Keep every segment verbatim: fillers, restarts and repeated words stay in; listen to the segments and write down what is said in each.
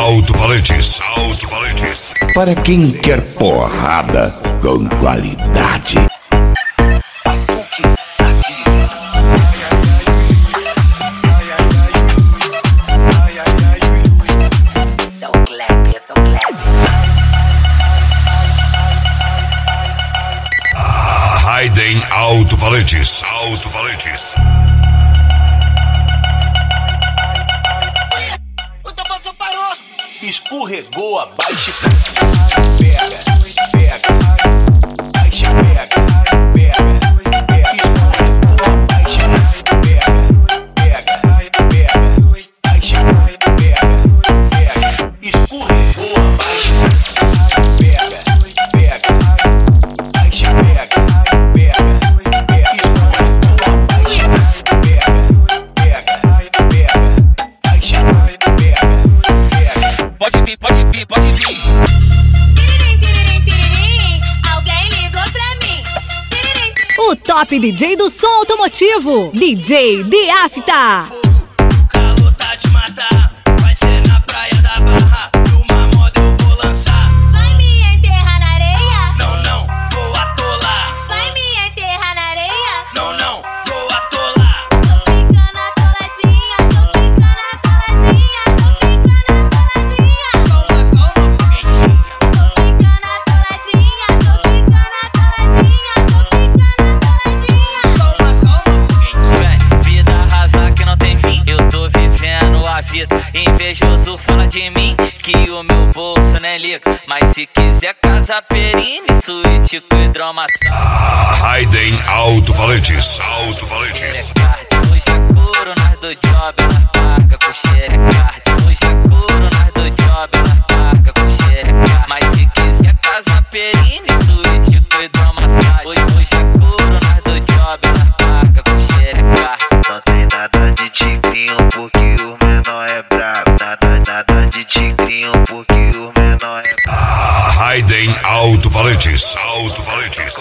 Alto-falantes, alto-falantes. Para quem quer porrada com qualidade. Raiden Alto-falantes, alto-falantes. O tambor parou, escorregou abaixo. Pega, pega, baixa, pega, pega, pega, escorregou abaixo. Pega, pega, pega, baixa, pega, pega, escorregou abaixo. Pega, pega, baixa, pega. Pode vir, pode vir, pode vir. Tiririm, tiririm, tiririm, alguém ligou pra mim. Tiririm, tiririm. O top D J do som automotivo, D J Deafta. O calor tá de matar, vai ser na praia da Barra. Numa moda eu vou lançar. Vai me enterrar na areia? Não, não, vou atolar. Vai me enterrar na areia? Não, não, vou atolar. Tô ficando atoladinha, tô ficando atoladinha, tô ficando atoladinha. Calma, calma, foguetinha. Tô ficando atoladinha, tô ficando atoladinha, tô ficando atoladinha. Calma, calma, foguetinha. Vida arrasa que não tem fim, eu tô vivendo a vida. Invejoso fala de mim que o meu bolso nem liga. Mas se quiser casa perine, suíte com hidromassagem. Raiden Alto-falantes, alto-falantes. Hoje é curo, nós do job, nós paga com xerecard. Hoje é curo, nós do job, nós paga com xerecard. Mas se quiser casa perine, suíte com hidromassagem. Hoje é curo, nós do job, nós paga com xerecard. Não tem nada de tigrinho porque o menor é brabo. Nada, nada de tigrinho porque o menor é brabo. Raiden Alto-falantes, alto-falantes.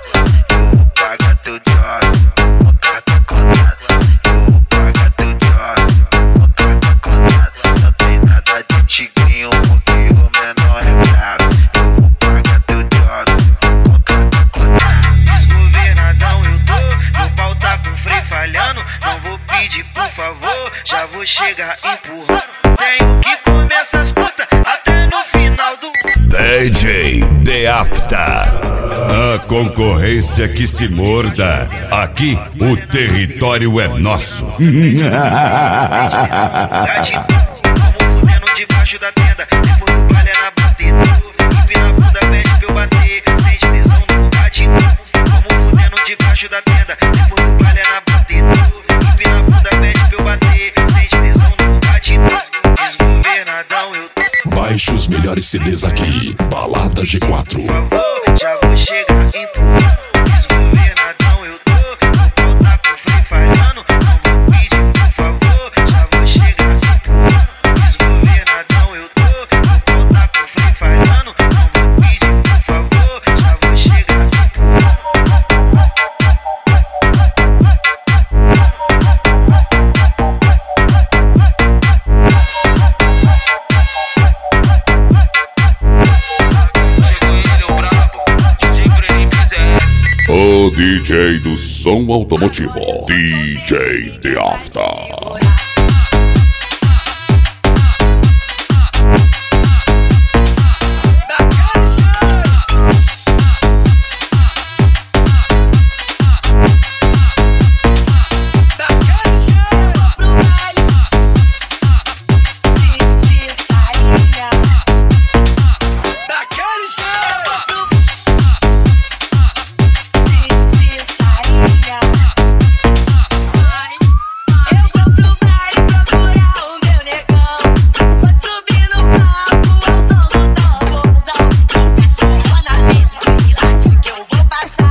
Eu vou pagar teu job, contrato clonado. Eu vou pagar teu job, contrato clonado. Não tem nada de tigrinho porque o menor é brabo. Eu vou pagar teu job, contrato clonado. Desgovernadão eu tô, meu pau tá com freio falhando. Não vou pedir por favor, já vou chegar empurrando. Tenho que comer essas putas até no final do D J Deafta. A concorrência que se morda. Aqui o território é nosso. Vamos fudendo debaixo da tenda. Depois do baile é na batida. Pipi na bunda pede pra eu bater. Sente tesão no lugar de novo. Vamos fudendo debaixo da tenda. Depois do baile é na batida. Pipi na bunda pede pra eu bater. Sente tesão no lugar de novo. Desgovernadão eu tô. Baixe os melhores C Ds aqui. Balada G quatro. Por favor, já vou chegar empurrando. Desgovernadão eu tô. Meu pau tá com freio falhando. Não vou pedir por favor, já vou chegar empurrando. Desgovernadão eu tô. Meu pau tá com freio falhando. Não vou pedir por favor, já vou chegar empurrando. O D J do som automotivo, D J Deafta.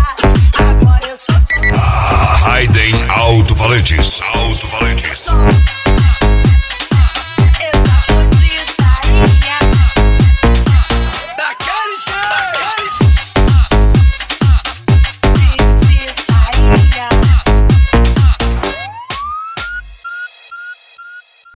Alto-falantes, alto-falantes.